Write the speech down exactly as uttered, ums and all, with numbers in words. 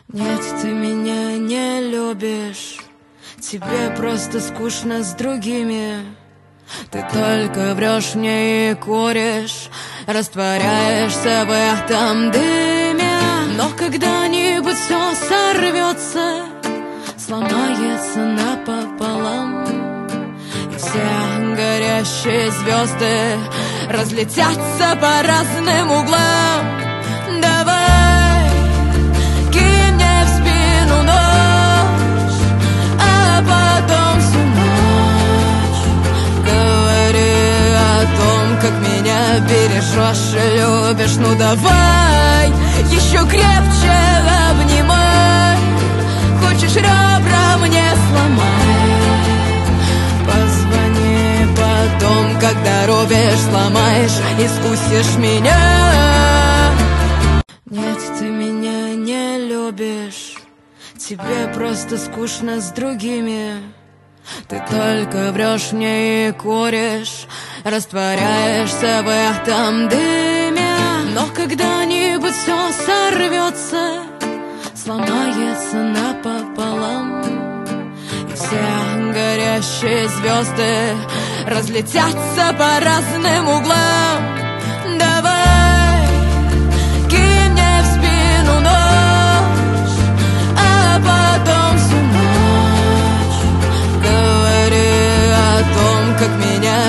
Нет, ты меня не любишь, тебе просто скучно с другими. Ты только врешь мне и куришь, растворяешься в этом дыме. Но когда-нибудь все сорвется, сломается напополам, и все горящие звезды разлетятся по разным углам. Давай, кинь мне в спину нож, а потом всю ночь говори о том, как меня бережешь и любишь. Ну давай, еще крепче обнимай, хочешь ребра мне сломай. Позвони потом, когда рубишь, сломаешь, искусишь меня. Нет, ты меня не любишь, тебе просто скучно с другими. Ты только врешь мне и куришь, растворяешься в этом дыме. Но когда-нибудь все сорвется, сломается напополам, и все горящие звезды разлетятся по разным углам.